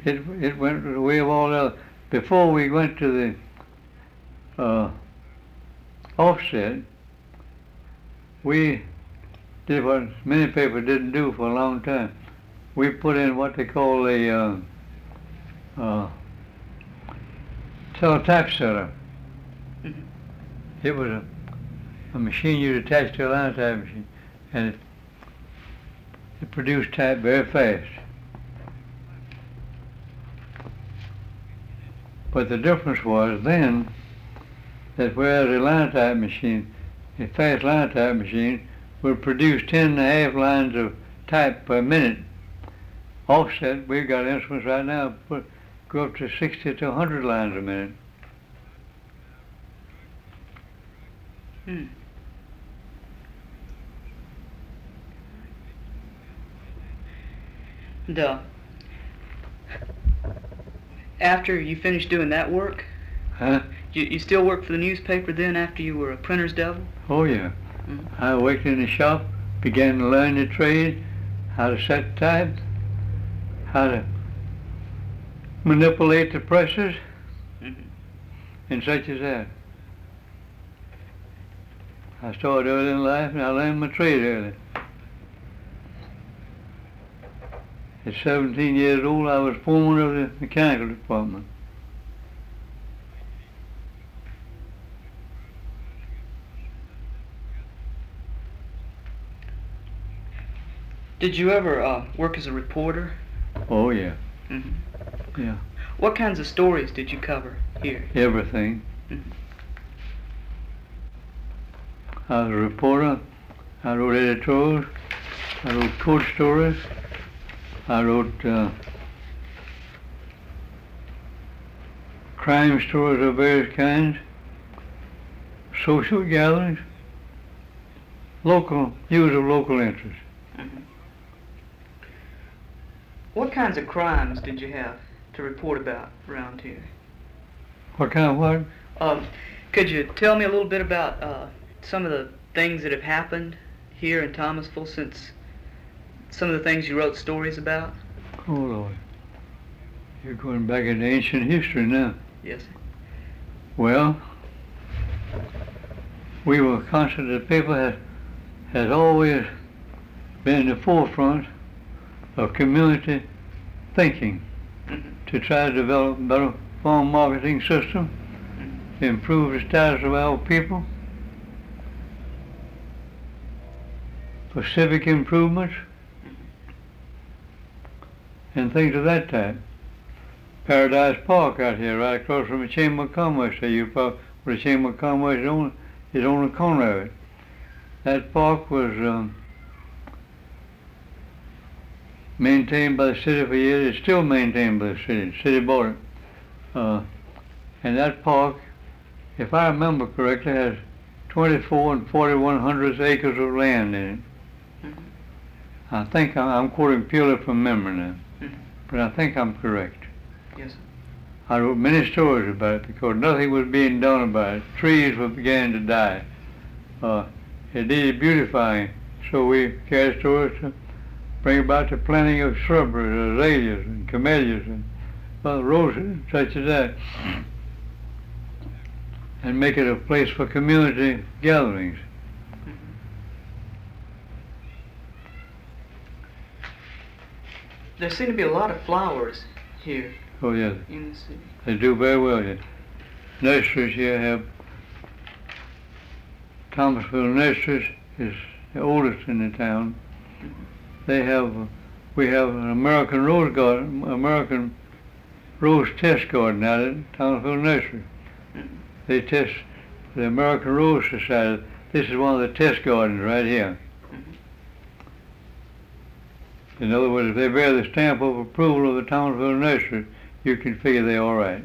It went the way of all the other. Before we went to the offset, we did what many papers didn't do for a long time. We put in what they call a teletypesetter. Mm-hmm. It was a machine you'd attach to a linotype machine, and it produced type very fast. But the difference was then that whereas a linotype machine, a fast linotype machine, would produce 10.5 lines of type per minute, offset, we've got instruments right now go up to 60 to 100 lines a minute. Hmm. And, after you finished doing that work, Huh? you still worked for the newspaper then after you were a printer's devil? Oh yeah. Mm-hmm. I worked in the shop, began to learn the trade, how to set type, how to manipulate the presses, Mm-hmm. and such as that. I started early in life and I learned my trade early. At 17 years old, I was foreman of the mechanical department. Did you ever work as a reporter? Oh yeah, Mm-hmm. yeah, What kinds of stories did you cover here? everything. Mm-hmm. I was a reporter. I wrote editorials. I wrote court stories. I wrote crime stories of various kinds, social gatherings, news of local interest. Mm-hmm. What kinds of crimes did you have to report about around here? What kind of what? Could you tell me a little bit about some of the things that have happened here in Thomasville since some of the things you wrote stories about? Oh Lord, you're going back into ancient history now. Yes. Well, we were constantly, the paper has always been in the forefront of community thinking Mm-hmm. to try to develop a better farm marketing system, Mm-hmm. to improve the status of our people, for civic improvements, and things of that type. Paradise Park out here, right across from the Chamber of Commerce, where the Chamber of Commerce is on the corner of it. That park was maintained by the city for years. It's still maintained by the city. The city bought it. And that park, if I remember correctly, has 24 and 41 acres of land in it. Mm-hmm. I think I'm quoting purely from memory now, Mm-hmm. but I think I'm correct. Yes. I wrote many stories about it because nothing was being done about it. Trees were beginning to die. It needed beautifying, so we carried stories to bring about the planting of shrubberies, azaleas and camellias and roses and such as that, and make it a place for community gatherings. There seem to be a lot of flowers here Oh yes, in the city. they do very well here. Nurseries here have, Thomasville Nurseries is the oldest in the town. We have an American Rose Test Garden out at Thomasville Nursery. Mm-hmm. They test the American Rose Society. This is one of the test gardens right here. Mm-hmm. In other words, if they bear the stamp of approval of the Thomasville Nursery, you can figure they're all right.